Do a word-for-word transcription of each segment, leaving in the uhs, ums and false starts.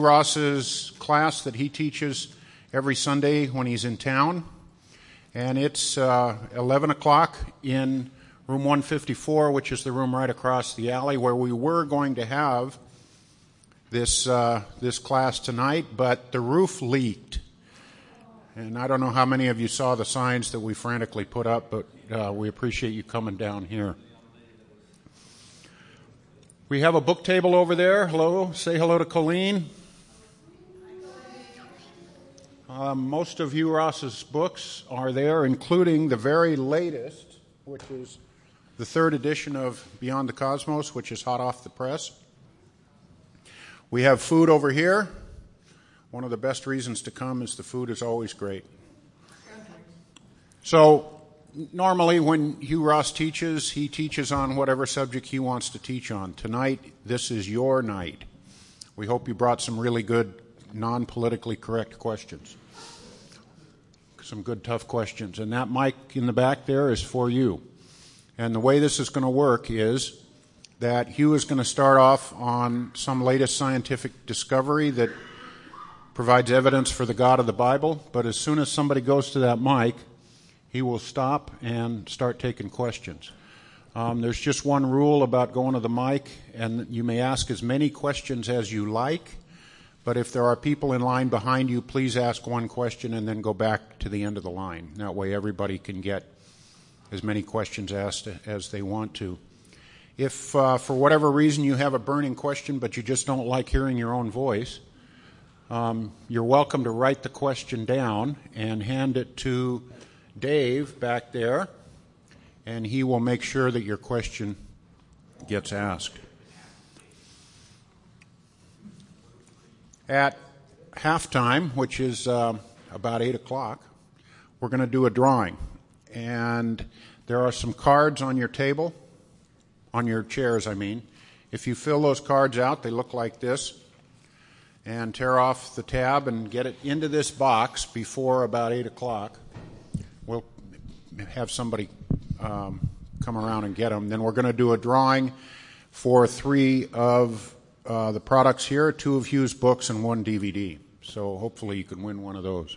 Ross's class that he teaches every Sunday when he's in town, and it's uh, eleven o'clock in room one fifty-four, which is the room right across the alley where we were going to have this uh, this class tonight, but the roof leaked. And I don't know how many of you saw the signs that we frantically put up, but uh, we appreciate you coming down here. We have a book table over there. Hello. Say hello to Colleen. Um, most of Hugh Ross's books are there, including the very latest, which is the third edition of Beyond the Cosmos, which is hot off the press. We have food over here. One of the best reasons to come is the food is always great. So normally when Hugh Ross teaches, he teaches on whatever subject he wants to teach on. Tonight, this is your night. We hope you brought some really good, non-politically correct questions. Some good, tough questions. And that mic in the back there is for you. And the way this is going to work is that Hugh is going to start off on some latest scientific discovery that provides evidence for the God of the Bible, but as soon as somebody goes to that mic, he will stop and start taking questions. Um, there's just one rule about going to the mic, and you may ask as many questions as you like, but if there are people in line behind you, please ask one question and then go back to the end of the line. That way everybody can get as many questions asked as they want to. If uh, for whatever reason you have a burning question, but you just don't like hearing your own voice, Um, you're welcome to write the question down and hand it to Dave back there, and he will make sure that your question gets asked. At halftime, which is uh, about eight o'clock, we're going to do a drawing. And there are some cards on your table, on your chairs, I mean. If you fill those cards out, they look like this. And tear off the tab and get it into this box before about eight o'clock. We'll have somebody um, come around and get them. Then we're going to do a drawing for three of uh, the products here, two of Hugh's books and one D V D. So hopefully you can win one of those.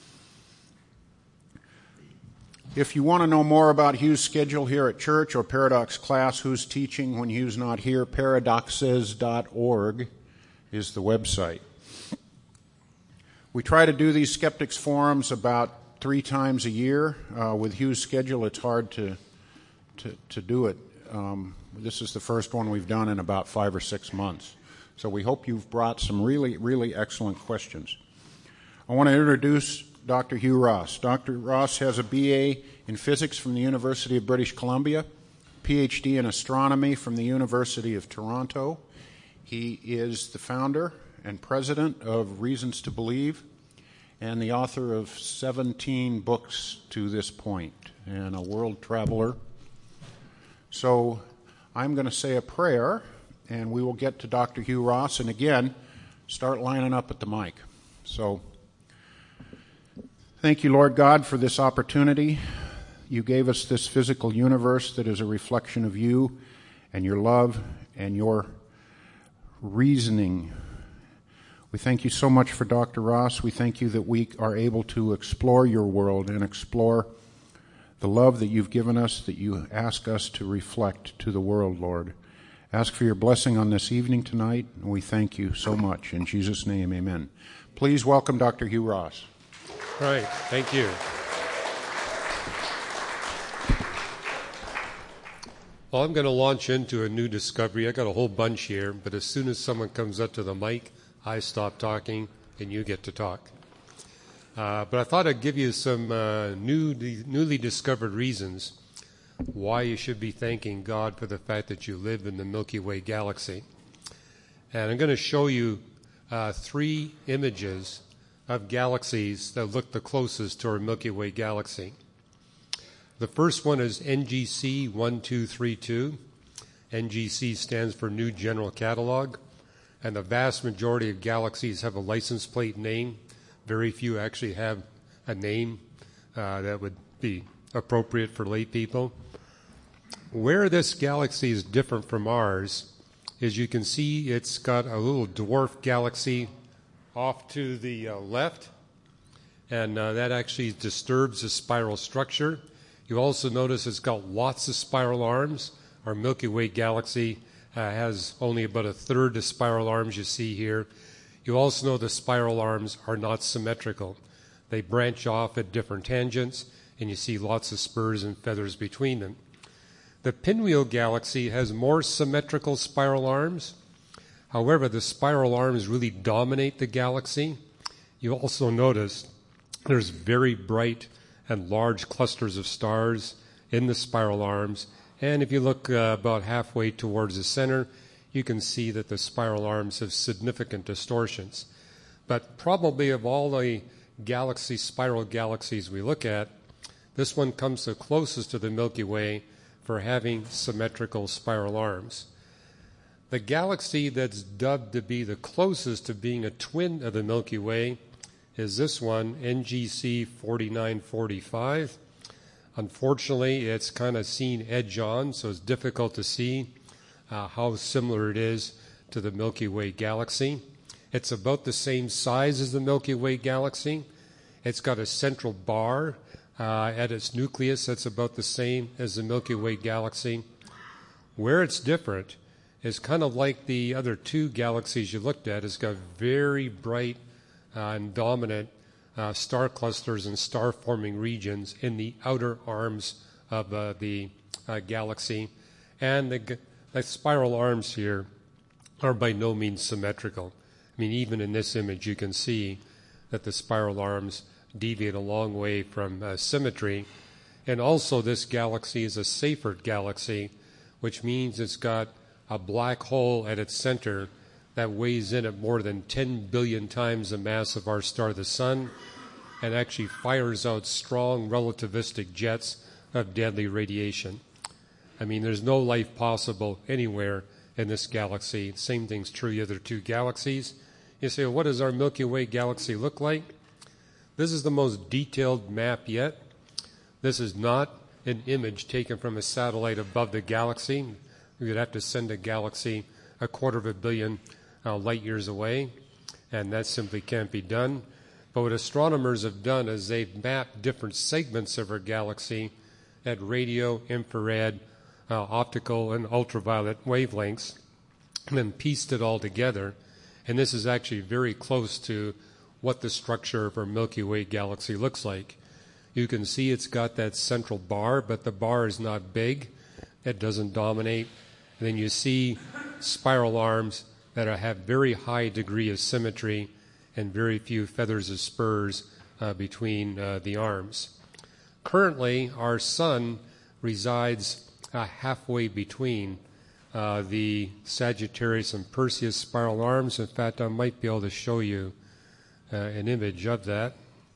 If you want to know more about Hugh's schedule here at church or Paradox class, who's teaching when Hugh's not here, paradoxes dot org. Is the website. We try to do these skeptics forums about three times a year. Uh, with Hugh's schedule, it's hard to to, to do it. Um, this is the first one we've done in about five or six months. So we hope you've brought some really, really excellent questions. I want to introduce Doctor Hugh Ross. Doctor Ross has a B A in physics from the University of British Columbia, P H D in astronomy from the University of Toronto. He is the founder and president of Reasons to Believe and the author of seventeen books to this point and a world traveler. So I'm going to say a prayer and we will get to Doctor Hugh Ross and again start lining up at the mic. So thank you, Lord God, for this opportunity. You gave us this physical universe that is a reflection of you and your love and your reasoning. We thank you so much for Doctor Ross. We thank you that we are able to explore your world and explore the love that you've given us, that you ask us to reflect to the world, Lord. Ask for your blessing on this evening tonight, and we thank you so much. In Jesus' name, amen. Please welcome Doctor Hugh Ross. All right, thank you. Well, I'm going to launch into a new discovery. I got a whole bunch here, but as soon as someone comes up to the mic, I stop talking and you get to talk. Uh, but I thought I'd give you some uh, new, newly discovered reasons why you should be thanking God for the fact that you live in the Milky Way galaxy. And I'm going to show you uh, three images of galaxies that look the closest to our Milky Way galaxy. The first one is N G C one two three two. N G C stands for New General Catalog, and the vast majority of galaxies have a license plate name. Very few actually have a name uh, that would be appropriate for lay people. Where this galaxy is different from ours is you can see it's got a little dwarf galaxy off to the uh, left, and uh, that actually disturbs the spiral structure. You also notice it's got lots of spiral arms. Our Milky Way galaxy uh, has only about a third the spiral arms you see here. You also know the spiral arms are not symmetrical. They branch off at different tangents, and you see lots of spurs and feathers between them. The Pinwheel galaxy has more symmetrical spiral arms. However, the spiral arms really dominate the galaxy. You also notice there's very bright and large clusters of stars in the spiral arms. And if you look uh, about halfway towards the center, you can see that the spiral arms have significant distortions. But probably of all the galaxy, spiral galaxies we look at, this one comes the closest to the Milky Way for having symmetrical spiral arms. The galaxy that's dubbed to be the closest to being a twin of the Milky Way is this one, N G C forty-nine forty-five. Unfortunately, it's kind of seen edge on, so it's difficult to see uh, how similar it is to the Milky Way galaxy. It's about the same size as the Milky Way galaxy. It's got a central bar uh, at its nucleus that's about the same as the Milky Way galaxy. Where it's different is kind of like the other two galaxies you looked at. It's got very bright uh, and dominant uh, star clusters and star-forming regions in the outer arms of uh, the uh, galaxy. And the, the spiral arms here are by no means symmetrical. I mean, even in this image, you can see that the spiral arms deviate a long way from uh, symmetry. And also, this galaxy is a Seyfert galaxy, which means it's got a black hole at its center that weighs in at more than ten billion times the mass of our star, the Sun, and actually fires out strong relativistic jets of deadly radiation. I mean, there's no life possible anywhere in this galaxy. Same thing's true of the other two galaxies. You say, well, what does our Milky Way galaxy look like? This is the most detailed map yet. This is not an image taken from a satellite above the galaxy. We would have to send a galaxy a quarter of a billion uh, light years away, and that simply can't be done. But what astronomers have done is they've mapped different segments of our galaxy at radio, infrared, uh, optical, and ultraviolet wavelengths, and then pieced it all together. And this is actually very close to what the structure of our Milky Way galaxy looks like. You can see it's got that central bar, but the bar is not big. It doesn't dominate. And then you see spiral arms that are, have very high degree of symmetry and very few feathers or spurs uh, between uh, the arms. Currently, our Sun resides uh, halfway between uh, the Sagittarius and Perseus spiral arms. In fact, I might be able to show you uh, an image of that.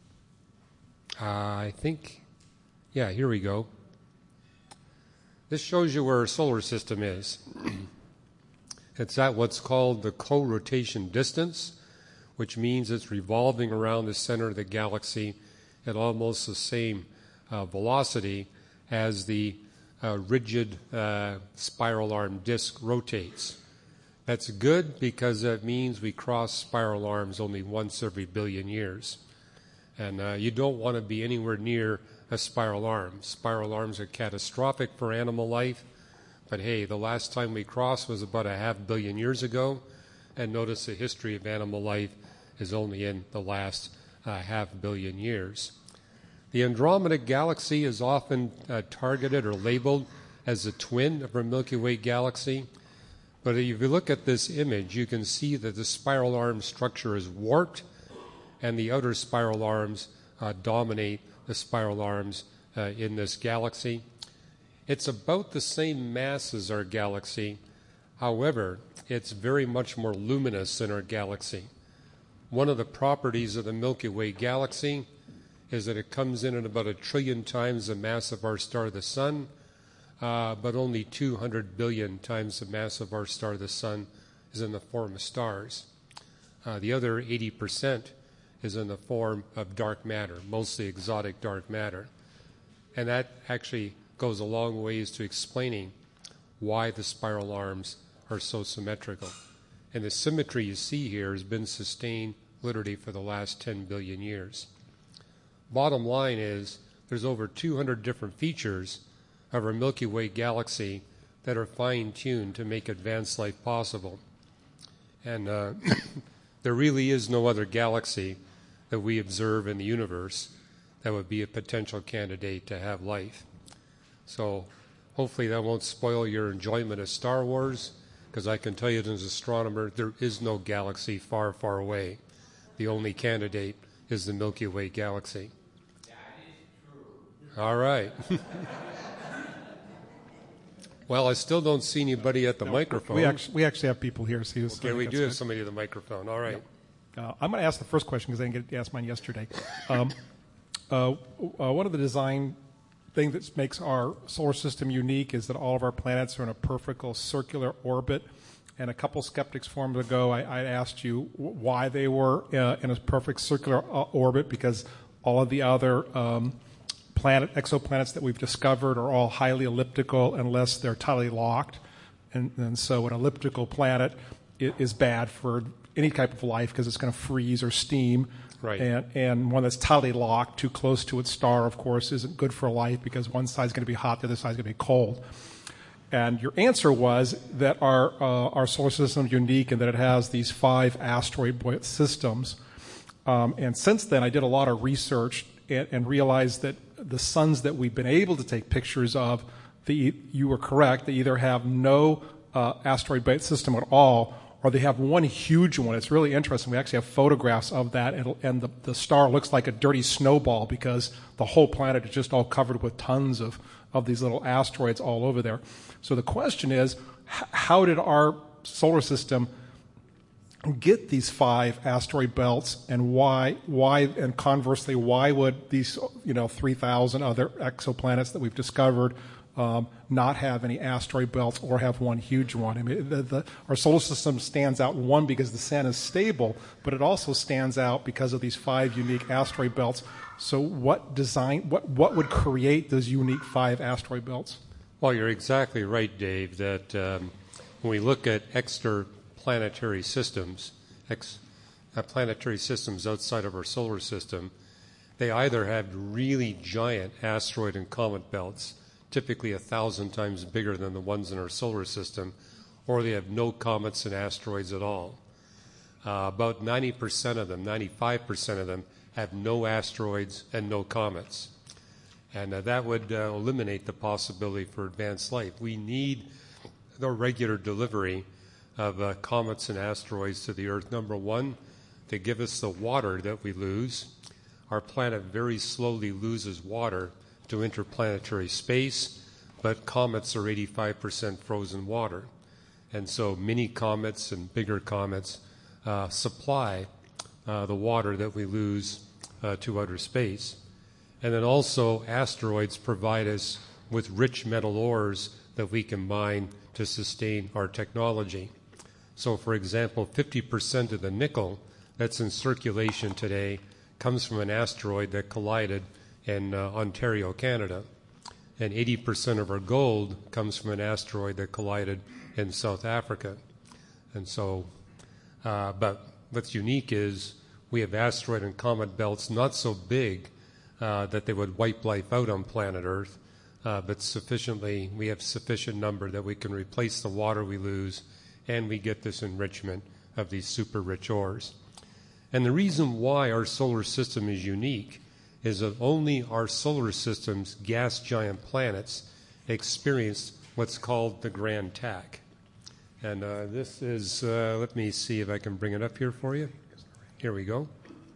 Uh, I think, yeah, here we go. This shows you where our solar system is. It's at what's called the co-rotation distance, which means it's revolving around the center of the galaxy at almost the same uh, velocity as the uh, rigid uh, spiral arm disk rotates. That's good because that means we cross spiral arms only once every billion years. And uh, you don't want to be anywhere near a spiral arm. Spiral arms are catastrophic for animal life. But hey, the last time we crossed was about a half billion years ago. And notice the history of animal life is only in the last uh, half billion years. The Andromeda Galaxy is often uh, targeted or labeled as a twin of our Milky Way galaxy. But if you look at this image, you can see that the spiral arm structure is warped, and the outer spiral arms uh, dominate the spiral arms uh, in this galaxy. It's about the same mass as our galaxy. However, it's very much more luminous than our galaxy. One of the properties of the Milky Way galaxy is that it comes in at about a trillion times the mass of our star, the Sun, uh, but only two hundred billion times the mass of our star, the Sun, is in the form of stars. Uh, the other eighty percent is in the form of dark matter, mostly exotic dark matter. And that actually goes a long ways to explaining why the spiral arms are so symmetrical. And the symmetry you see here has been sustained literally for the last ten billion years. Bottom line is there's over two hundred different features of our Milky Way galaxy that are fine-tuned to make advanced life possible. And uh, there really is no other galaxy that we observe in the universe that would be a potential candidate to have life. So hopefully that won't spoil your enjoyment of Star Wars, because I can tell you as an astronomer, there is no galaxy far, far away. The only candidate is the Milky Way galaxy. That is true. All right. Well, I still don't see anybody at the no, microphone. We actually, we actually have people here. So okay, we do have somebody at the microphone. All right. Yeah. Uh, I'm going to ask the first question because I didn't get to ask mine yesterday. Um, uh, uh, one of the design things that makes our solar system unique is that all of our planets are in a perfect circular orbit. And a couple skeptics forums ago, I, I asked you why they were uh, in a perfect circular uh, orbit, because all of the other um, planet exoplanets that we've discovered are all highly elliptical unless they're tidally locked. And, and so an elliptical planet is bad for any type of life because it's going to freeze or steam. Right. And, and one that's tidally locked, too close to its star, of course, isn't good for life because one side's going to be hot, the other side's going to be cold. And your answer was that our uh, our solar system is unique and that it has these five asteroid systems. Um, and since then, I did a lot of research and, and realized that the suns that we've been able to take pictures of, the, you were correct, they either have no uh, asteroid belt system at all, or they have one huge one. It's really interesting. We actually have photographs of that, and, and the, the star looks like a dirty snowball because the whole planet is just all covered with tons of, of these little asteroids all over there. So the question is, h- how did our solar system get these five asteroid belts, and why, why, and conversely, why would these, you know, three thousand other exoplanets that we've discovered Um, not have any asteroid belts or have one huge one? I mean, the, the, our solar system stands out, one, because the sun is stable, but it also stands out because of these five unique asteroid belts. So what design, what, what would create those unique five asteroid belts? Well, you're exactly right, Dave, that um, when we look at extraplanetary systems, ex, uh, planetary systems outside of our solar system, they either have really giant asteroid and comet belts, typically a thousand times bigger than the ones in our solar system, or they have no comets and asteroids at all. Uh, about ninety percent of them, ninety-five percent of them, have no asteroids and no comets. And uh, that would uh, eliminate the possibility for advanced life. We need the regular delivery of uh, comets and asteroids to the Earth. Number one, to give us the water that we lose. Our planet very slowly loses water to interplanetary space, but comets are eighty-five percent frozen water. And so mini comets and bigger comets uh, supply uh, the water that we lose uh, to outer space. And then also asteroids provide us with rich metal ores that we can mine to sustain our technology. So for example, fifty percent of the nickel that's in circulation today comes from an asteroid that collided in uh, Ontario, Canada. And eighty percent of our gold comes from an asteroid that collided in South Africa. And so, uh, but what's unique is we have asteroid and comet belts not so big uh, that they would wipe life out on planet Earth, uh, but sufficiently, we have sufficient number that we can replace the water we lose, and we get this enrichment of these super rich ores. And the reason why our solar system is unique is that only our solar system's gas giant planets experience what's called the grand tack. And uh, this is, uh, let me see if I can bring it up here for you. Here we go.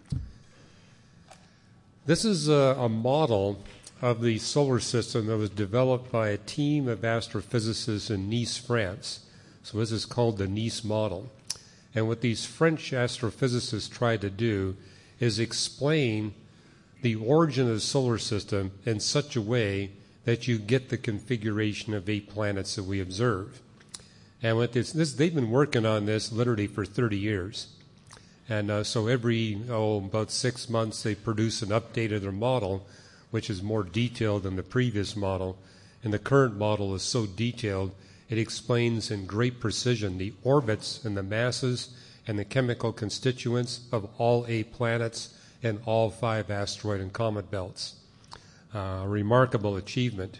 This is a, a model of the solar system that was developed by a team of astrophysicists in Nice, France. So this is called the Nice model. And what these French astrophysicists tried to do is explain the origin of the solar system in such a way that you get the configuration of eight planets that we observe. And with this, this they've been working on this literally for thirty years. And uh, so every, oh, about six months, they produce an update of their model, which is more detailed than the previous model. And the current model is so detailed, it explains in great precision the orbits and the masses and the chemical constituents of all eight planets and all five asteroid and comet belts. Uh, a remarkable achievement.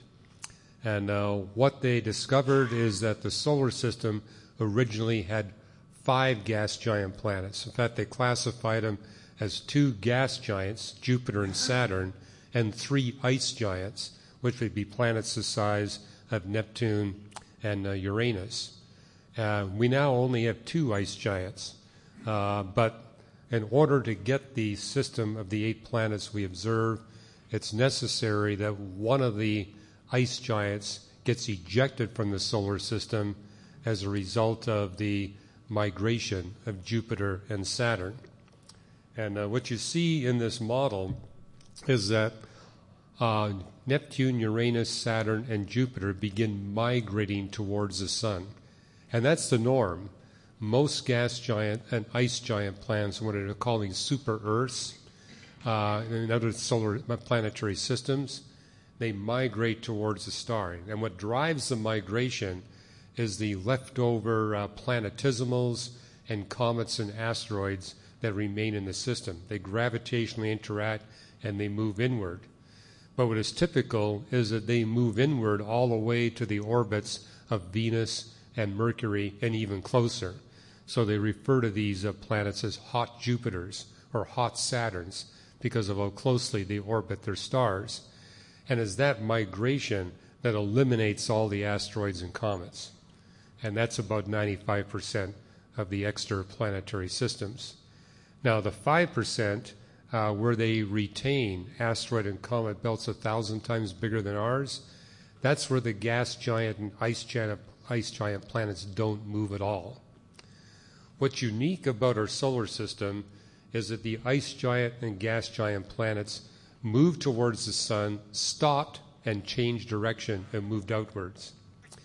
And uh, what they discovered is that the solar system originally had five gas giant planets. In fact, they classified them as two gas giants, Jupiter and Saturn, and three ice giants, which would be planets the size of Neptune and uh, Uranus. Uh, we now only have two ice giants, uh, but in order to get the system of the eight planets we observe, it's necessary that one of the ice giants gets ejected from the solar system as a result of the migration of Jupiter and Saturn. And uh, what you see in this model is that uh, Neptune, Uranus, Saturn, and Jupiter begin migrating towards the sun. And that's the norm. Most gas giant and ice giant planets, what they're calling super Earths, uh, and other solar planetary systems, they migrate towards the star. And what drives the migration is the leftover uh, planetesimals and comets and asteroids that remain in the system. They gravitationally interact and they move inward. But what is typical is that they move inward all the way to the orbits of Venus and Mercury and even closer. So they refer to these uh, planets as hot Jupiters or hot Saturns because of how closely they orbit their stars. And it's that migration that eliminates all the asteroids and comets. And that's about ninety-five percent of the extraplanetary systems. Now, the five percent uh, where they retain asteroid and comet belts a thousand times bigger than ours, that's where the gas giant and ice giant, ice giant planets don't move at all. What's unique about our solar system is that the ice giant and gas giant planets moved towards the sun, stopped, and changed direction and moved outwards.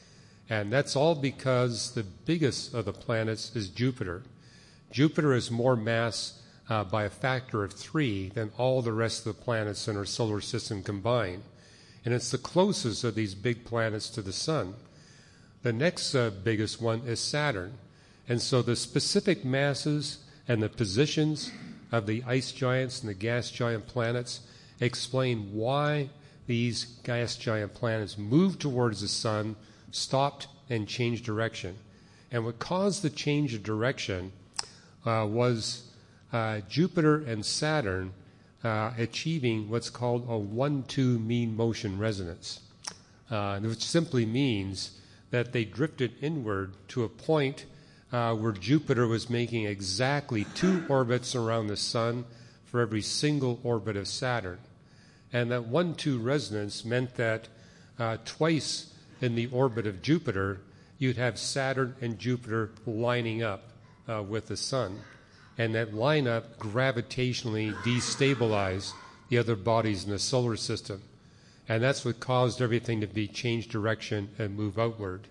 And that's all because the biggest of the planets is Jupiter. Jupiter has more mass uh, by a factor of three than all the rest of the planets in our solar system combined. And it's the closest of these big planets to the sun. The next uh, biggest one is Saturn. And so the specific masses and the positions of the ice giants and the gas giant planets explain why these gas giant planets moved towards the sun, stopped, and changed direction. And what caused the change of direction uh, was uh, Jupiter and Saturn uh, achieving what's called a one two mean motion resonance, uh, which simply means that they drifted inward to a point uh, where Jupiter was making exactly two orbits around the sun for every single orbit of Saturn. And that one two resonance meant that uh, twice in the orbit of Jupiter, you'd have Saturn and Jupiter lining up uh, with the sun. And that lineup gravitationally destabilized the other bodies in the solar system. And that's what caused everything to be changed direction and move outward.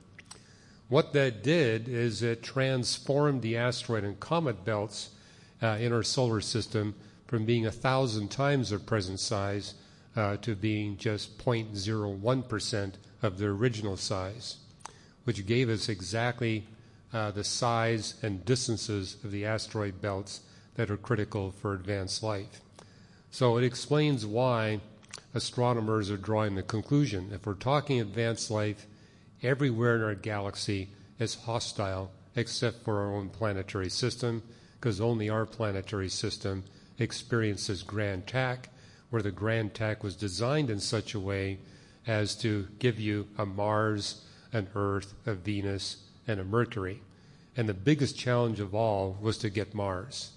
What that did is it transformed the asteroid and comet belts uh, in our solar system from being a thousand times their present size uh, to being just zero point zero one percent of their original size, which gave us exactly uh, the size and distances of the asteroid belts that are critical for advanced life. So it explains why astronomers are drawing the conclusion, if we're talking advanced life, everywhere in our galaxy is hostile except for our own planetary system, because only our planetary system experiences grand tack, where the grand tack was designed in such a way as to give you a Mars, an Earth, a Venus, and a Mercury. And the biggest challenge of all was to get Mars.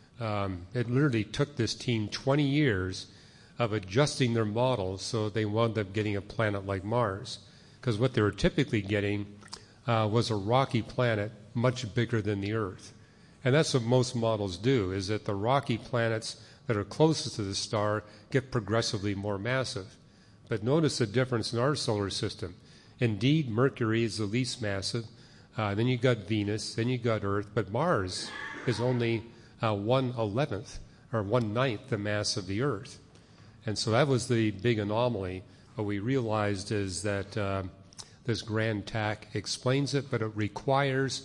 Um, it literally took this team twenty years of adjusting their models so they wound up getting a planet like Mars. Because what they were typically getting uh, was a rocky planet much bigger than the Earth. And that's what most models do, is that the rocky planets that are closest to the star get progressively more massive. But notice the difference in our solar system. Indeed, Mercury is the least massive. Uh, then you got Venus, then you got Earth, but Mars is only uh, one eleventh or one ninth the mass of the Earth. And so that was the big anomaly. What we realized is that uh, this grand tack explains it, but it requires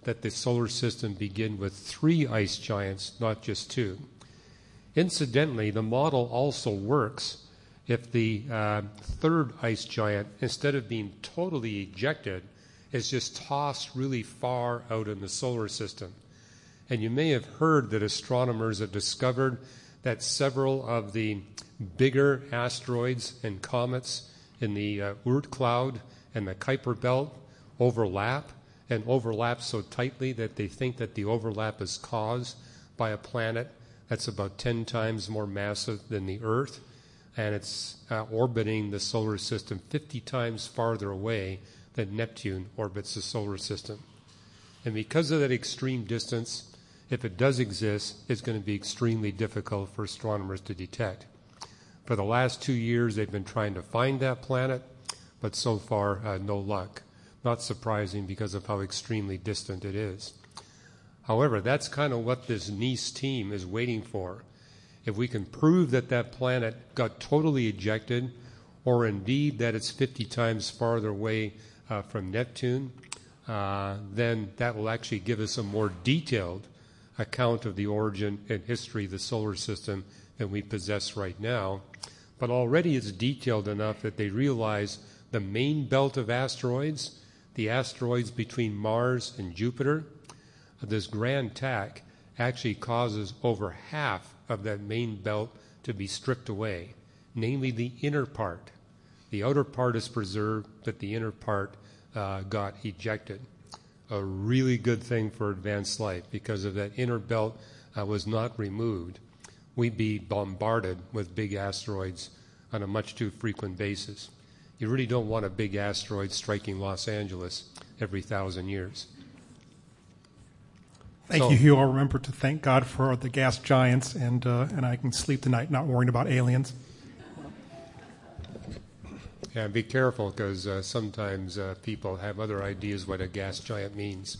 that the solar system begin with three ice giants, not just two. Incidentally, the model also works if the uh, third ice giant, instead of being totally ejected, is just tossed really far out in the solar system. And you may have heard that astronomers have discovered that several of the bigger asteroids and comets in the uh, Oort cloud and the Kuiper belt overlap, and overlap so tightly that they think that the overlap is caused by a planet that's about ten times more massive than the Earth, and it's uh, orbiting the solar system fifty times farther away than Neptune orbits the solar system. And because of that extreme distance, if it does exist, it's going to be extremely difficult for astronomers to detect. For the last two years, they've been trying to find that planet, but so far, uh, no luck. Not surprising because of how extremely distant it is. However, that's kind of what this NEAS team is waiting for. If we can prove that that planet got totally ejected, or indeed that it's fifty times farther away uh, from Neptune, uh, then that will actually give us a more detailed account of the origin and history of the solar system than we possess right now. But already it's detailed enough that they realize the main belt of asteroids, the asteroids between Mars and Jupiter, this grand tack actually causes over half of that main belt to be stripped away, namely the inner part. The outer part is preserved, but the inner part uh, got ejected. A really good thing for advanced life, because if that inner belt uh, was not removed, we'd be bombarded with big asteroids on a much too frequent basis. You really don't want a big asteroid striking Los Angeles every thousand years. Thank so, you, Hugh. I'll remember to thank God for the gas giants, and uh, and I can sleep tonight not worrying about aliens. Yeah, be careful, because uh, sometimes uh, people have other ideas what a gas giant means.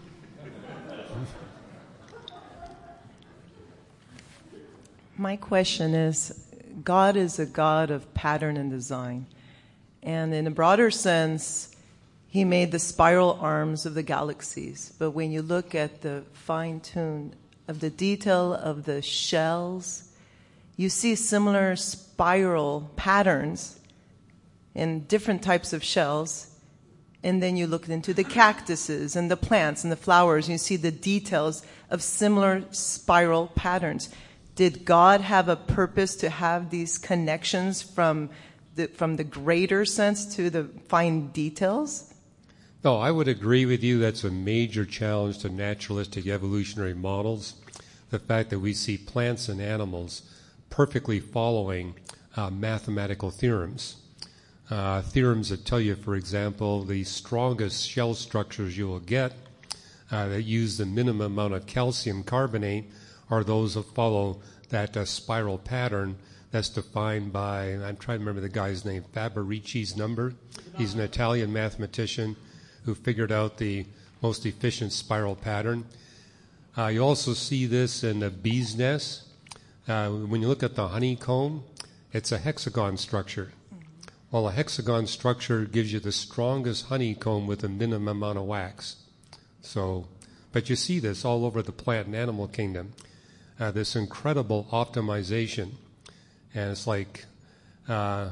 My question is, God is a God of pattern and design. And in a broader sense, he made the spiral arms of the galaxies. But when you look at the fine-tune of the detail of the shells, you see similar spiral patterns in different types of shells. And then you look into the cactuses and the plants and the flowers, and you see the details of similar spiral patterns. Did God have a purpose to have these connections from the, from the greater sense to the fine details? No, I would agree with you. That's a major challenge to naturalistic evolutionary models. The fact that we see plants and animals perfectly following uh, mathematical theorems. Uh, theorems that tell you, for example, the strongest shell structures you will get uh, that use the minimum amount of calcium carbonate are those that follow that uh, spiral pattern that's defined by, and I'm trying to remember the guy's name, Faberici's number. He's an Italian mathematician who figured out the most efficient spiral pattern. Uh, you also see this in the bee's nest. Uh, when you look at the honeycomb, it's a hexagon structure. Well, a hexagon structure gives you the strongest honeycomb with a minimum amount of wax. So, but you see this all over the plant and animal kingdom. Uh, this incredible optimization. And it's like, uh,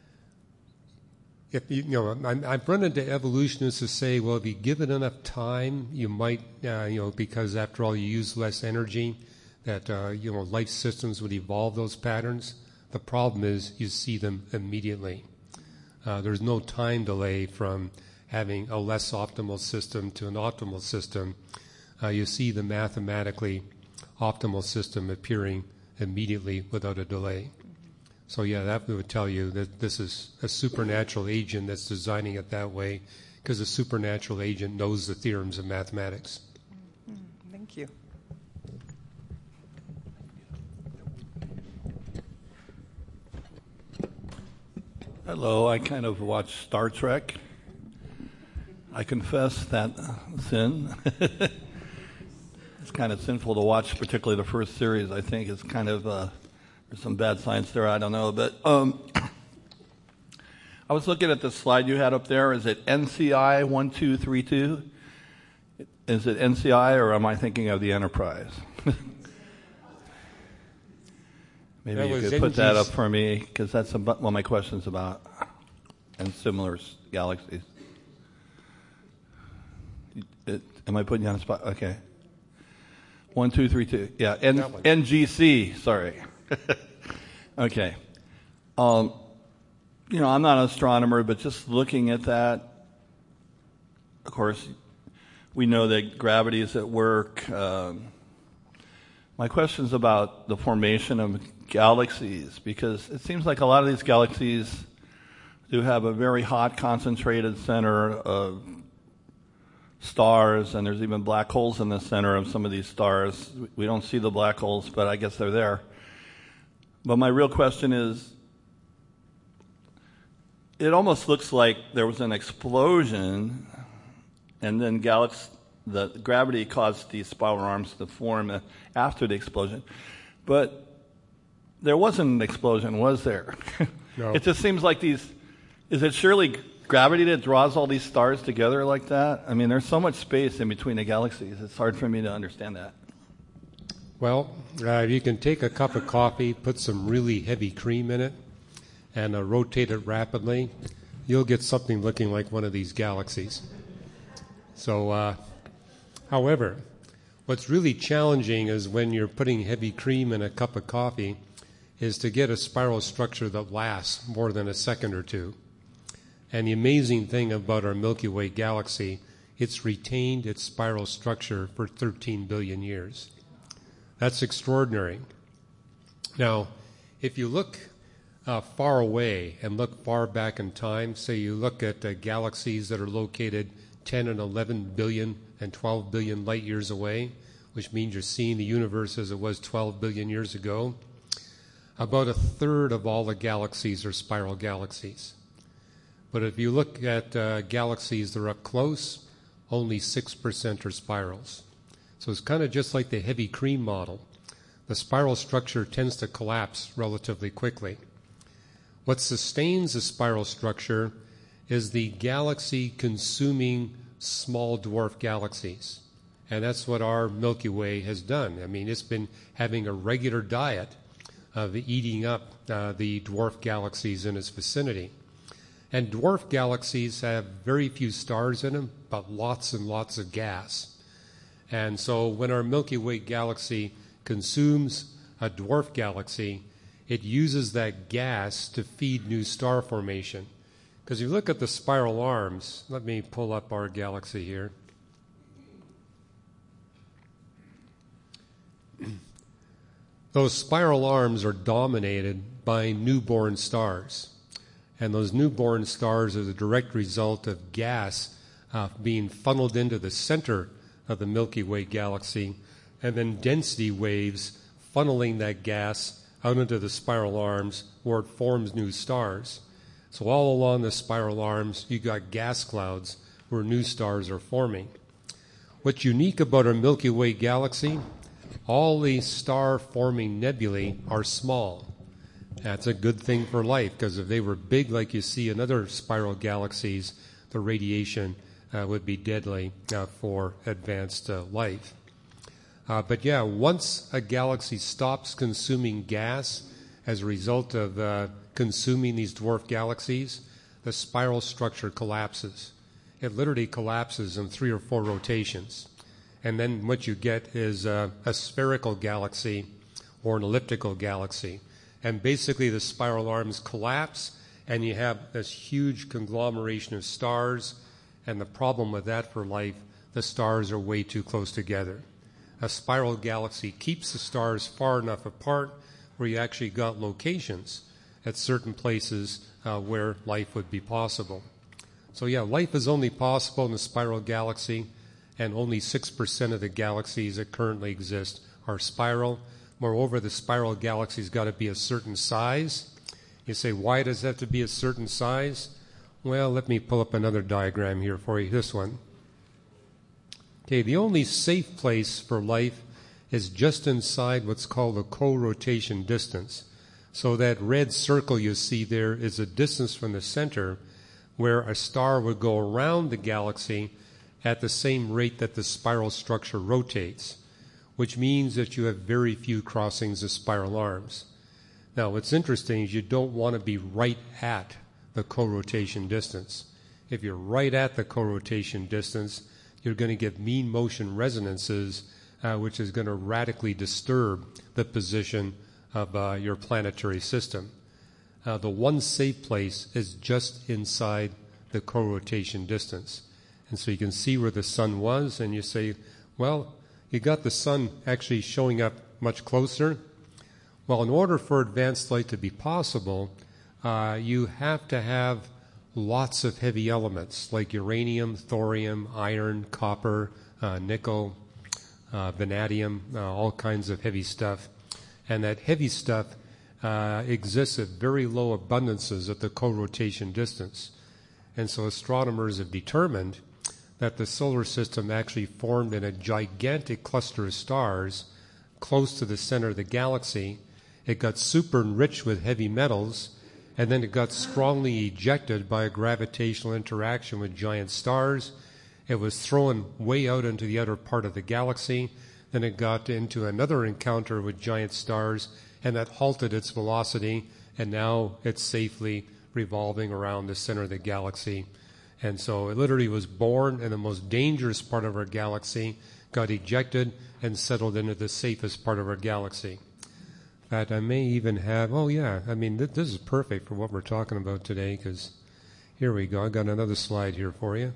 if you, you know, I, I've run into evolutionists who say, well, if you give it enough time, you might, uh, you know, because after all, you use less energy, that, uh, you know, life systems would evolve those patterns. The problem is you see them immediately. Uh, there's no time delay from having a less optimal system to an optimal system. Uh, you see the mathematically optimal system appearing immediately without a delay. So yeah, that would tell you that this is a supernatural agent that's designing it that way, because a supernatural agent knows the theorems of mathematics. Thank you. Hello, I kind of watch Star Trek. I confess that sin. It's kind of sinful to watch, particularly the first series. I think it's kind of, uh, there's some bad science there, I don't know. But um, I was looking at the slide you had up there. Is it N C I one two three two? Is it N C I or am I thinking of the Enterprise? Maybe That you was could put that N G up for me, because that's about what my question's about, and similar s- galaxies. It, am I putting you on the spot? Okay. One, two, three, two. Yeah, N, That one. N G C, sorry. Okay. Um, you know, I'm not an astronomer, but just looking at that, of course, we know that gravity is at work. Um, my question's about the formation of galaxies, because it seems like a lot of these galaxies do have a very hot, concentrated center of stars, and there's even black holes in the center of some of these stars. We don't see the black holes, but I guess they're there. But my real question is, it almost looks like there was an explosion, and then galax- the gravity caused these spiral arms to form after the explosion. But there wasn't an explosion, was there? No. It just seems like these, is it surely gravity that draws all these stars together like that? I mean, there's so much space in between the galaxies. It's hard for me to understand that. Well, uh, you can take a cup of coffee, put some really heavy cream in it, and uh, rotate it rapidly. You'll get something looking like one of these galaxies. So, uh, however, what's really challenging is when you're putting heavy cream in a cup of coffee is to get a spiral structure that lasts more than a second or two. And the amazing thing about our Milky Way galaxy, it's retained its spiral structure for thirteen billion years. That's extraordinary. Now, if you look uh, far away and look far back in time, say you look at uh, galaxies that are located ten and eleven billion and twelve billion light years away, which means you're seeing the universe as it was twelve billion years ago, about a third of all the galaxies are spiral galaxies. But if you look at uh, galaxies that are up close, only six percent are spirals. So it's kind of just like the heavy cream model. The spiral structure tends to collapse relatively quickly. What sustains the spiral structure is the galaxy consuming small dwarf galaxies. And that's what our Milky Way has done. I mean, it's been having a regular diet of eating up uh, the dwarf galaxies in its vicinity. And dwarf galaxies have very few stars in them, but lots and lots of gas. And so when our Milky Way galaxy consumes a dwarf galaxy, it uses that gas to feed new star formation. Because if you look at the spiral arms, let me pull up our galaxy here. Those spiral arms are dominated by newborn stars. And those newborn stars are the direct result of gas uh, being funneled into the center of the Milky Way galaxy, and then density waves funneling that gas out into the spiral arms where it forms new stars. So all along the spiral arms, you got gas clouds where new stars are forming. What's unique about our Milky Way galaxy, all these star-forming nebulae are small. That's a good thing for life, because if they were big like you see in other spiral galaxies, the radiation uh, would be deadly uh, for advanced uh, life. Uh, but yeah, once a galaxy stops consuming gas as a result of uh, consuming these dwarf galaxies, the spiral structure collapses. It literally collapses in three or four rotations. And then what you get is uh, a spherical galaxy or an elliptical galaxy. And basically the spiral arms collapse, and you have this huge conglomeration of stars. And the problem with that for life, the stars are way too close together. A spiral galaxy keeps the stars far enough apart where you actually got locations at certain places uh, where life would be possible. So yeah, life is only possible in a spiral galaxy, and only six percent of the galaxies that currently exist are spiral. Moreover, the spiral galaxy's got to be a certain size. You say, why does it have to be a certain size? Well, let me pull up another diagram here for you, this one. Okay, the only safe place for life is just inside what's called the co-rotation distance. So that red circle you see there is a distance from the center where a star would go around the galaxy, at the same rate that the spiral structure rotates, which means that you have very few crossings of spiral arms. Now, what's interesting is you don't want to be right at the co-rotation distance. If you're right at the co-rotation distance, you're going to get mean motion resonances, uh, which is going to radically disturb the position of uh, your planetary system. Uh, the one safe place is just inside the co-rotation distance. And so you can see where the sun was, and you say, well, you got the sun actually showing up much closer. Well, in order for advanced light to be possible, uh, you have to have lots of heavy elements like uranium, thorium, iron, copper, uh, nickel, uh, vanadium, uh, all kinds of heavy stuff. And that heavy stuff uh, exists at very low abundances at the co-rotation distance. And so astronomers have determined that the solar system actually formed in a gigantic cluster of stars close to the center of the galaxy. It got super enriched with heavy metals, and then it got strongly ejected by a gravitational interaction with giant stars. It was thrown way out into the outer part of the galaxy. Then it got into another encounter with giant stars, and that halted its velocity, and now it's safely revolving around the center of the galaxy. And so it literally was born in the most dangerous part of our galaxy, got ejected, and settled into the safest part of our galaxy. In fact, I may even have, oh yeah, I mean, th- this is perfect for what we're talking about today, because here we go. I got another slide here for you.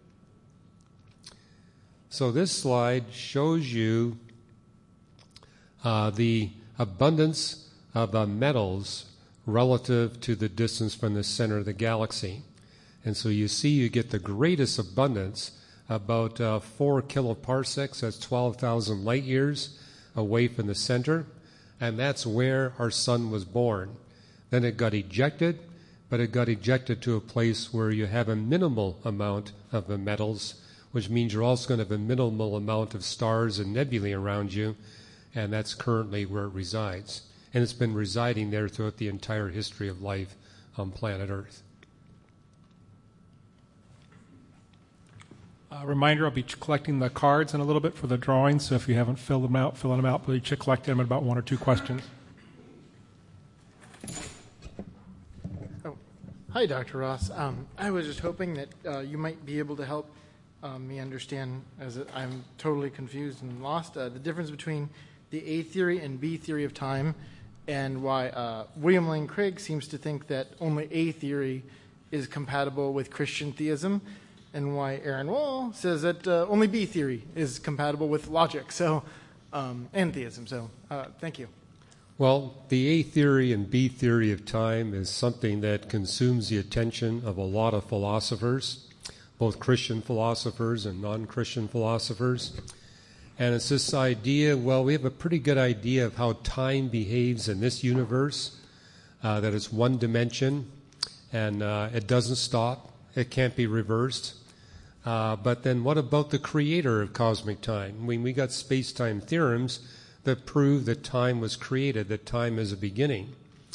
So this slide shows you uh, the abundance of uh, metals relative to the distance from the center of the galaxy. And so you see you get the greatest abundance about uh, four kiloparsecs, that's twelve thousand light years away from the center, and that's where our sun was born. Then it got ejected, but it got ejected to a place where you have a minimal amount of the metals, which means you're also going to have a minimal amount of stars and nebulae around you, and that's currently where it resides. And it's been residing there throughout the entire history of life on planet Earth. Uh, reminder, I'll be ch- collecting the cards in a little bit for the drawings, so if you haven't filled them out, filling them out, please ch- collect them in about one or two questions. Oh, hi, Doctor Ross. Um, I was just hoping that uh, you might be able to help um, me understand, as I'm totally confused and lost, uh, the difference between the A theory and B theory of time, and why uh, William Lane Craig seems to think that only A theory is compatible with Christian theism, and why Aaron Wall says that uh, only B theory is compatible with logic, so um, and theism. So, uh, thank you. Well, the A theory and B theory of time is something that consumes the attention of a lot of philosophers, both Christian philosophers and non-Christian philosophers. And it's this idea, well, we have a pretty good idea of how time behaves in this universe, uh, that it's one dimension, and uh, it doesn't stop. It can't be reversed. Uh, but then what about the creator of cosmic time? I mean, we got space-time theorems that prove that time was created, that time is a beginning.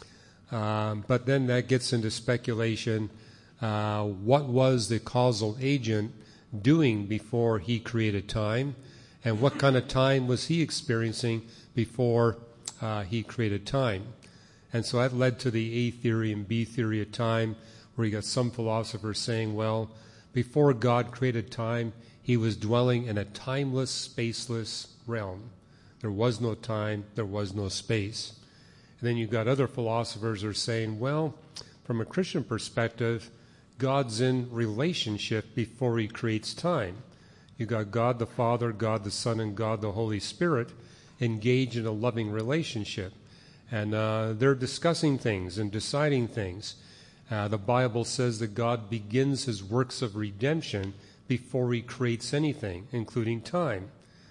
Um, but then that gets into speculation. Uh, what was the causal agent doing before he created time? And what kind of time was he experiencing before uh, he created time? And so that led to the A theory and B theory of time, where you got some philosophers saying, well, before God created time, he was dwelling in a timeless, spaceless realm. There was no time, there was no space. And then you've got other philosophers who are saying, well, from a Christian perspective, God's in relationship before he creates time. You've got God the Father, God the Son, and God the Holy Spirit engaged in a loving relationship. And uh, they're discussing things and deciding things. Uh, the Bible says that God begins his works of redemption before he creates anything, including time.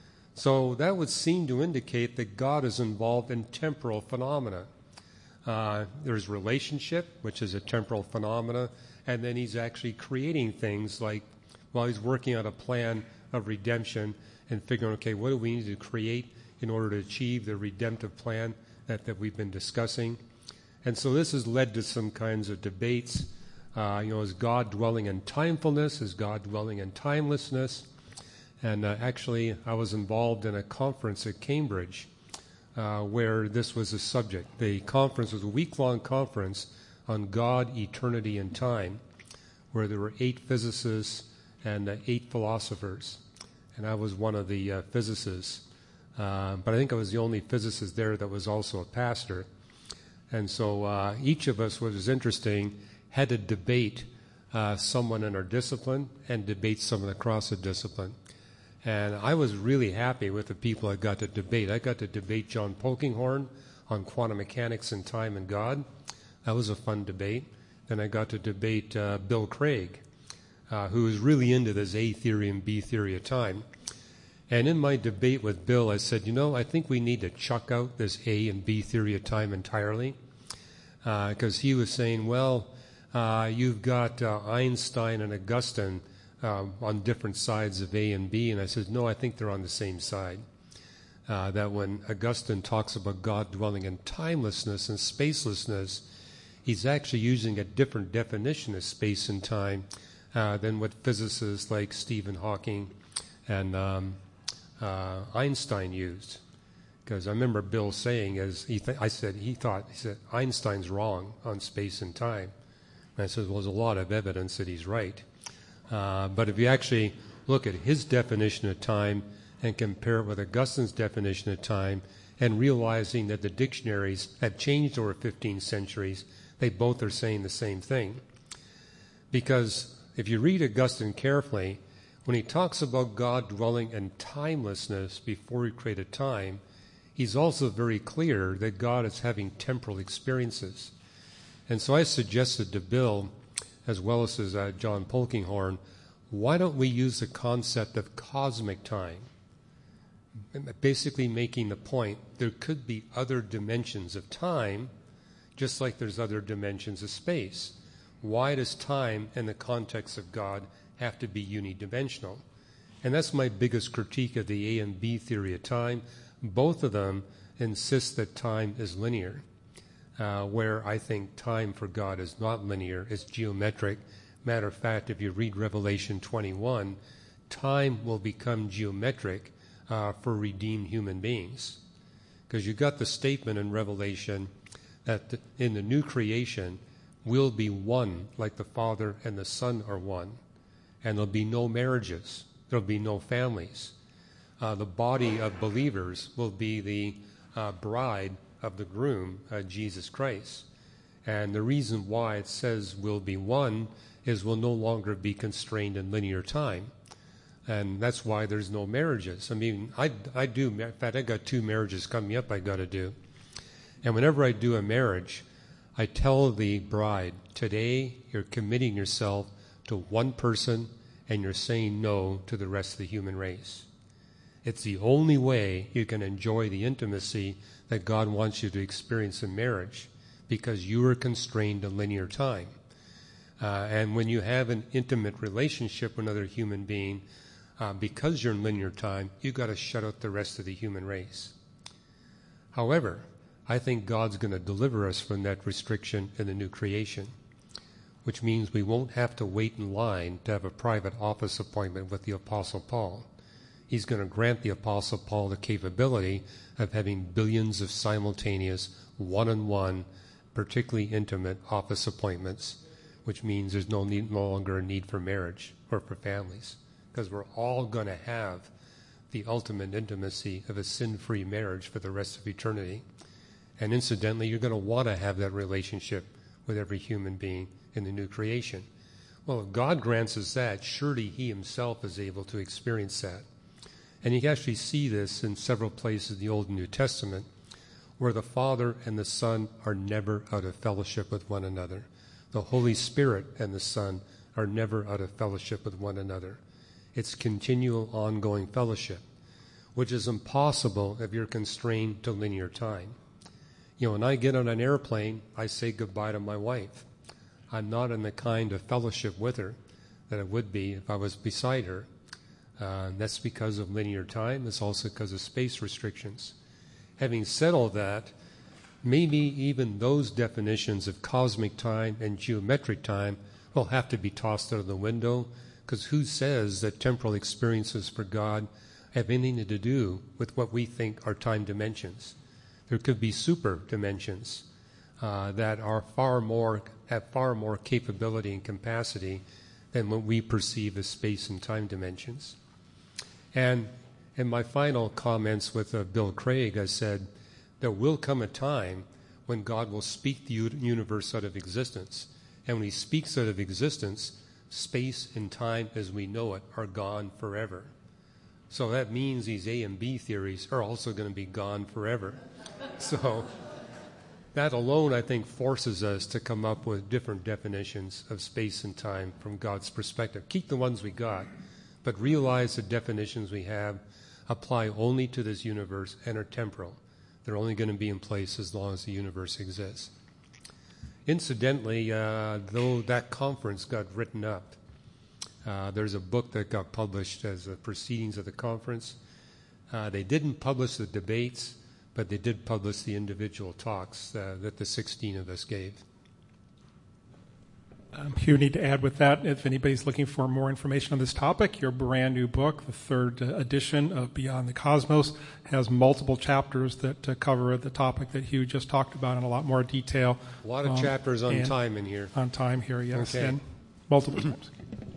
So that would seem to indicate that God is involved in temporal phenomena. Uh, there's relationship, which is a temporal phenomena, and then he's actually creating things like, while he's working on a plan of redemption and figuring, okay, what do we need to create in order to achieve the redemptive plan that, that we've been discussing? And so this has led to some kinds of debates. Uh, you know, is God dwelling in timefulness? Is God dwelling in timelessness? And uh, actually, I was involved in a conference at Cambridge uh, where this was a subject. The conference was a week-long conference on God, eternity, and time, where there were eight physicists and uh, eight philosophers. And I was one of the uh, physicists. Uh, but I think I was the only physicist there that was also a pastor. And so uh, each of us, what was interesting, had to debate uh, someone in our discipline and debate someone across the discipline. And I was really happy with the people I got to debate. I got to debate John Polkinghorne on quantum mechanics and time and God. That was a fun debate. Then I got to debate uh, Bill Craig, uh, who was really into this A theory and B theory of time. And in my debate with Bill, I said, you know, I think we need to chuck out this A and B theory of time entirely. Because uh, he was saying, well, uh, you've got uh, Einstein and Augustine uh, on different sides of A and B. And I said, no, I think they're on the same side. Uh, that when Augustine talks about God dwelling in timelessness and spacelessness, he's actually using a different definition of space and time uh, than what physicists like Stephen Hawking and um, uh, Einstein used. Because I remember Bill saying, as he th- I said, he thought, he said, Einstein's wrong on space and time. And I said, well, there's a lot of evidence that he's right. Uh, but if you actually look at his definition of time and compare it with Augustine's definition of time, and realizing that the dictionaries have changed over fifteen centuries, they both are saying the same thing. Because if you read Augustine carefully, when he talks about God dwelling in timelessness before he created time, he's also very clear that God is having temporal experiences. And so I suggested to Bill, as well as as uh, John Polkinghorne, why don't we use the concept of cosmic time? Basically making the point there could be other dimensions of time, just like there's other dimensions of space. Why does time, in the context of God, have to be unidimensional? And that's my biggest critique of the A and B theory of time. Both of them insist that time is linear, uh, where I think time for God is not linear, it's geometric. Matter of fact, if you read Revelation twenty-one, time will become geometric uh, for redeemed human beings. Because you got the statement in Revelation that the, in the new creation, we'll be one like the Father and the Son are one. And there'll be no marriages. There'll be no families. Uh, the body of believers will be the uh, bride of the groom, uh, Jesus Christ. And the reason why it says we'll be one is we'll no longer be constrained in linear time. And that's why there's no marriages. I mean, I, I do, in fact, I got two marriages coming up I got to do. And whenever I do a marriage, I tell the bride, today you're committing yourself to one person and you're saying no to the rest of the human race. It's the only way you can enjoy the intimacy that God wants you to experience in marriage, because you are constrained to linear time. Uh, and when you have an intimate relationship with another human being, uh, because you're in linear time, you've got to shut out the rest of the human race. However, I think God's going to deliver us from that restriction in the new creation, which means we won't have to wait in line to have a private office appointment with the Apostle Paul. He's going to grant the Apostle Paul the capability of having billions of simultaneous, one-on-one, particularly intimate office appointments, which means there's no, need, no longer a need for marriage or for families, because we're all going to have the ultimate intimacy of a sin-free marriage for the rest of eternity. And incidentally, you're going to want to have that relationship with every human being in the new creation. Well, if God grants us that, surely he himself is able to experience that. And you can actually see this in several places in the Old and New Testament, where the Father and the Son are never out of fellowship with one another. The Holy Spirit and the Son are never out of fellowship with one another. It's continual, ongoing fellowship, which is impossible if you're constrained to linear time. You know, when I get on an airplane, I say goodbye to my wife. I'm not in the kind of fellowship with her that I would be if I was beside her. Uh, that's because of linear time. It's also because of space restrictions. Having said all that, maybe even those definitions of cosmic time and geometric time will have to be tossed out of the window, because who says that temporal experiences for God have anything to do with what we think are time dimensions? There could be super dimensions uh, that are far more, have far more capability and capacity than what we perceive as space and time dimensions. And in my final comments with uh, Bill Craig, I said, there will come a time when God will speak the universe out of existence. And when he speaks out of existence, space and time as we know it are gone forever. So that means these A and B theories are also going to be gone forever. So that alone, I think, forces us to come up with different definitions of space and time from God's perspective. Keep the ones we got, but realize the definitions we have apply only to this universe and are temporal. They're only going to be in place as long as the universe exists. Incidentally, uh, though that conference got written up, uh, there's a book that got published as the proceedings of the conference. Uh, they didn't publish the debates, but they did publish the individual talks uh, that the sixteen of us gave. Um, you need to add with that, if anybody's looking for more information on this topic, your brand new book, the third uh, edition of Beyond the Cosmos, has multiple chapters that uh, cover the topic that Hugh just talked about in a lot more detail. A lot of um, chapters on time in here. On time here, yes, Okay. and multiple times.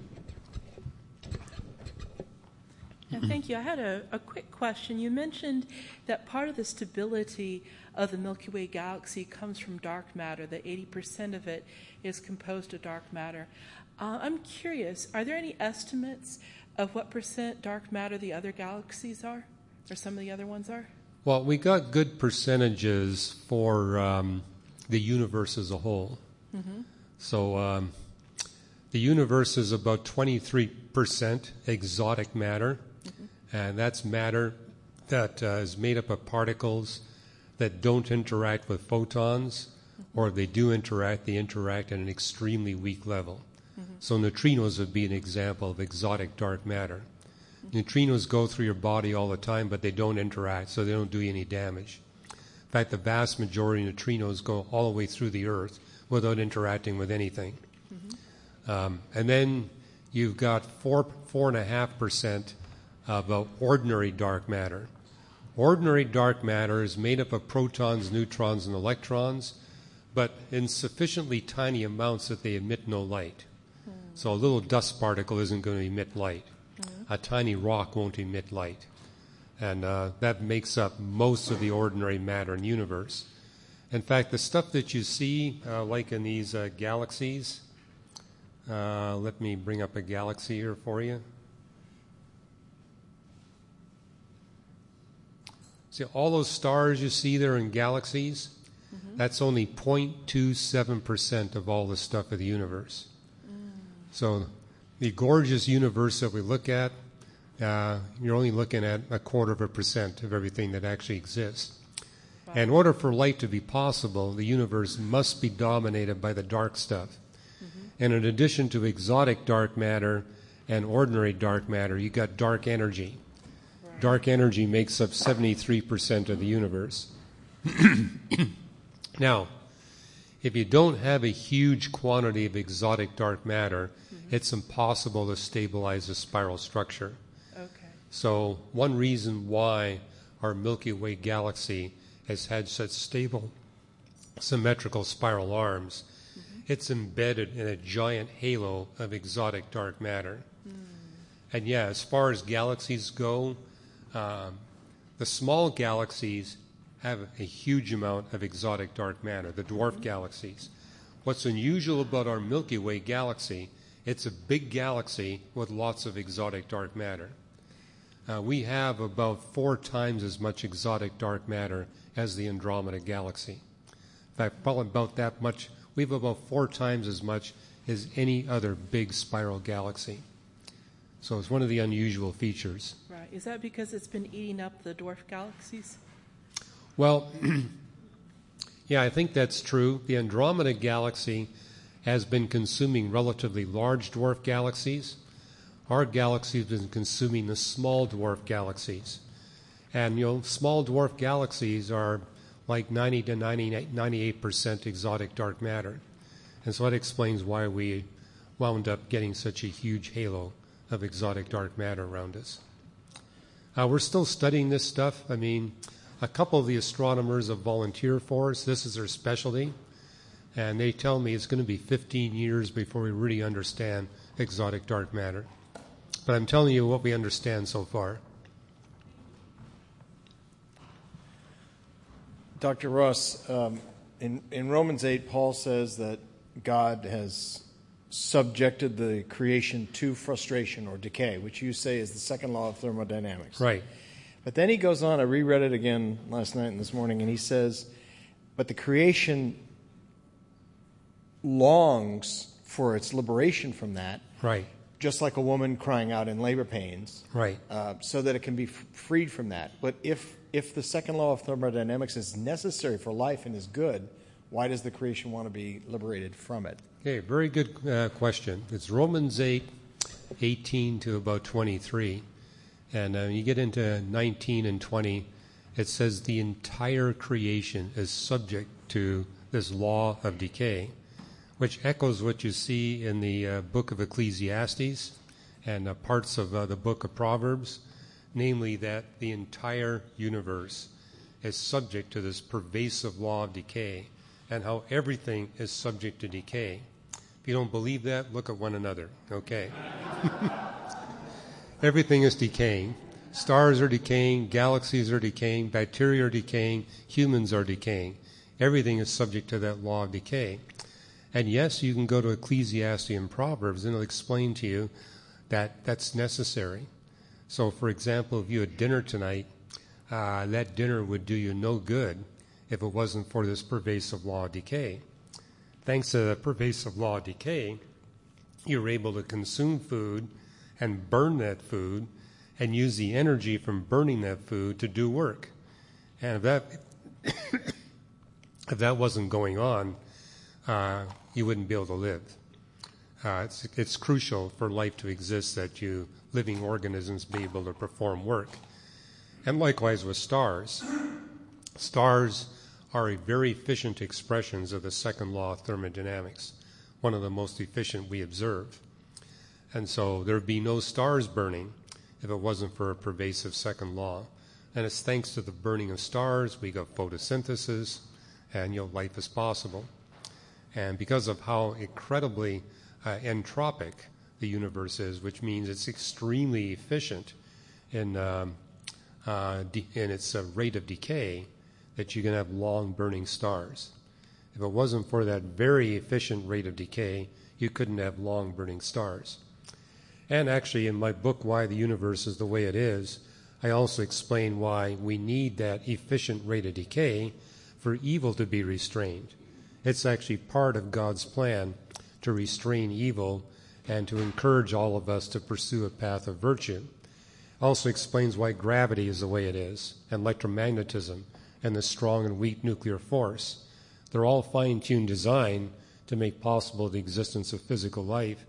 Yeah, thank you. I had a, a quick question. You mentioned that part of the stability of the Milky Way galaxy comes from dark matter, that eighty percent of it is composed of dark matter. Uh, I'm curious, are there any estimates of what percent dark matter the other galaxies are, or some of the other ones are? Well, we got good percentages for um, the universe as a whole. Mm-hmm. So um, the universe is about twenty-three percent exotic matter, mm-hmm. and that's matter that uh, is made up of particles that don't interact with photons, mm-hmm. or if they do interact, they interact at an extremely weak level. Mm-hmm. So neutrinos would be an example of exotic dark matter. Mm-hmm. Neutrinos go through your body all the time, but they don't interact, so they don't do you any damage. In fact, the vast majority of neutrinos go all the way through the Earth without interacting with anything. Mm-hmm. Um, and then you've got four, four and a half percent of uh, ordinary dark matter. Ordinary dark matter is made up of protons, neutrons, and electrons, but in sufficiently tiny amounts that they emit no light. Mm. So a little dust particle isn't going to emit light. Mm. A tiny rock won't emit light. And uh, that makes up most of the ordinary matter in the universe. In fact, the stuff that you see, uh, like in these uh, galaxies, uh, let me bring up a galaxy here for you. See, all those stars you see there in galaxies, mm-hmm. that's only zero point two seven percent of all the stuff of the universe. Mm. So the gorgeous universe that we look at, uh, you're only looking at a quarter of a percent of everything that actually exists. Wow. And in order for light to be possible, the universe must be dominated by the dark stuff. Mm-hmm. And in addition to exotic dark matter and ordinary dark matter, you got dark energy. Dark energy makes up seventy-three percent of the universe. Now, if you don't have a huge quantity of exotic dark matter, mm-hmm. it's impossible to stabilize a spiral structure. Okay. So one reason why our Milky Way galaxy has had such stable, symmetrical spiral arms, mm-hmm. it's embedded in a giant halo of exotic dark matter. Mm. And yeah, as far as galaxies go, Um, the small galaxies have a huge amount of exotic dark matter, the dwarf galaxies. What's unusual about our Milky Way galaxy, it's a big galaxy with lots of exotic dark matter. Uh, we have about four times as much exotic dark matter as the Andromeda galaxy. In fact, probably about that much. We have about four times as much as any other big spiral galaxy. So it's one of the unusual features. Right. Is that because it's been eating up the dwarf galaxies? Well, yeah, I think that's true. The Andromeda galaxy has been consuming relatively large dwarf galaxies. Our galaxy has been consuming the small dwarf galaxies. And, you know, small dwarf galaxies are like ninety to ninety-eight percent exotic dark matter. And so that explains why we wound up getting such a huge halo of exotic dark matter around us. Uh, we're still studying this stuff. I mean, a couple of the astronomers have volunteered for us. This is their specialty. And they tell me it's going to be fifteen years before we really understand exotic dark matter. But I'm telling you what we understand so far. Doctor Ross, um, in, in Romans eight, Paul says that God has subjected the creation to frustration or decay, which you say is the second law of thermodynamics. Right. But then he goes on, I reread it again last night and this morning, and he says, but the creation longs for its liberation from that. Right. Just like a woman crying out in labor pains. Right. Uh, so that it can be f- freed from that. But if if the second law of thermodynamics is necessary for life and is good, why does the creation want to be liberated from it? Okay, very good uh, question. It's Romans eight, eighteen to about twenty-three. And uh, you get into nineteen and twenty, it says the entire creation is subject to this law of decay, which echoes what you see in the uh, book of Ecclesiastes and uh, parts of uh, the book of Proverbs, namely that the entire universe is subject to this pervasive law of decay and how everything is subject to decay. If you don't believe that, look at one another, okay? Everything is decaying. Stars are decaying, galaxies are decaying, bacteria are decaying, humans are decaying. Everything is subject to that law of decay. And yes, you can go to Ecclesiastes and Proverbs, and it'll explain to you that that's necessary. So, for example, if you had dinner tonight, uh, that dinner would do you no good if it wasn't for this pervasive law of decay. Thanks to the pervasive law of decay, you're able to consume food and burn that food and use the energy from burning that food to do work. And if that, if that wasn't going on, uh, you wouldn't be able to live. Uh, it's, it's crucial for life to exist that you living organisms be able to perform work. And likewise with stars. Stars are a very efficient expressions of the second law of thermodynamics, one of the most efficient we observe. And so there would be no stars burning if it wasn't for a pervasive second law. And it's thanks to the burning of stars we got photosynthesis, and you know, life is possible. And because of how incredibly uh, entropic the universe is, which means it's extremely efficient in, um, uh, de- in its uh, rate of decay, that you can have long burning stars. If it wasn't for that very efficient rate of decay, you couldn't have long burning stars. And actually, in my book, Why the Universe is the Way It Is, I also explain why we need that efficient rate of decay for evil to be restrained. It's actually part of God's plan to restrain evil and to encourage all of us to pursue a path of virtue. Also explains why gravity is the way it is, and electromagnetism, and the strong and weak nuclear force. They're all fine-tuned design to make possible the existence of physical life.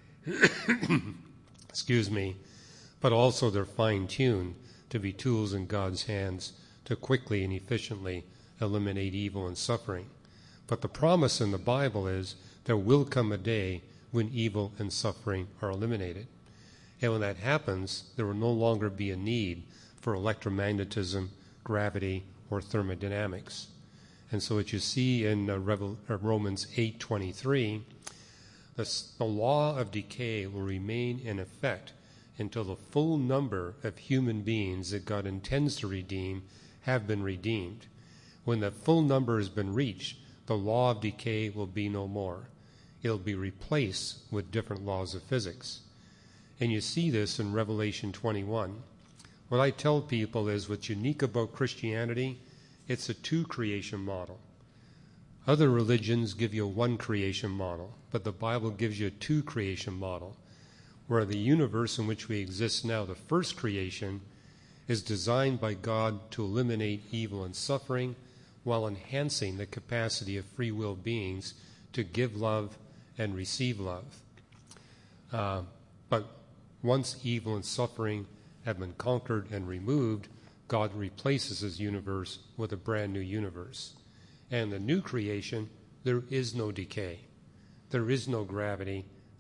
Excuse me. But also they're fine-tuned to be tools in God's hands to quickly and efficiently eliminate evil and suffering. But the promise in the Bible is there will come a day when evil and suffering are eliminated. And when that happens, there will no longer be a need for electromagnetism, gravity, or thermodynamics. And so what you see in uh, Revel- uh, Romans eight twenty-three, the, the law of decay will remain in effect until the full number of human beings that God intends to redeem have been redeemed. When that full number has been reached, the law of decay will be no more. It'll be replaced with different laws of physics. And you see this in Revelation twenty-one. What I tell people is what's unique about Christianity, it's a two-creation model. Other religions give you a one-creation model, but the Bible gives you a two-creation model, where the universe in which we exist now, the first creation, is designed by God to eliminate evil and suffering while enhancing the capacity of free will beings to give love and receive love. Uh, but once evil and suffering have been conquered and removed, God replaces his universe with a brand new universe. And the new creation, there is no decay. There is no gravity.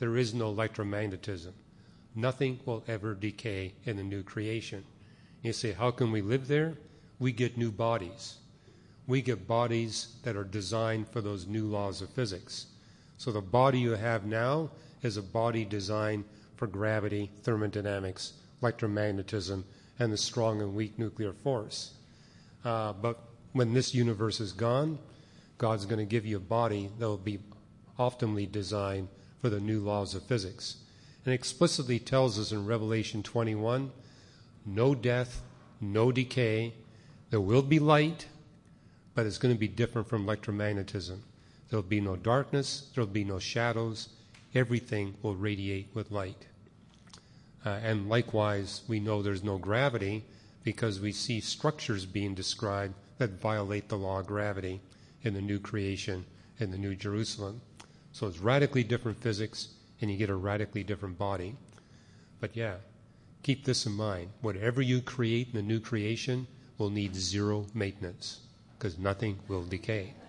there is no electromagnetism. Nothing will ever decay in the new creation. You say, how can we live there? We get new bodies. We get bodies that are designed for those new laws of physics. So the body you have now is a body designed for gravity, thermodynamics, electromagnetism, and the strong and weak nuclear force. Uh, but when this universe is gone, God's going to give you a body that will be optimally designed for the new laws of physics. And explicitly tells us in Revelation twenty-one, no death, no decay. There will be light, but it's going to be different from electromagnetism. There will be no darkness. There will be no shadows. Everything will radiate with light. Uh, and likewise, we know there's no gravity because we see structures being described that violate the law of gravity in the new creation, in the New Jerusalem. So it's radically different physics, and you get a radically different body. But yeah, keep this in mind. Whatever you create in the new creation will need zero maintenance because nothing will decay.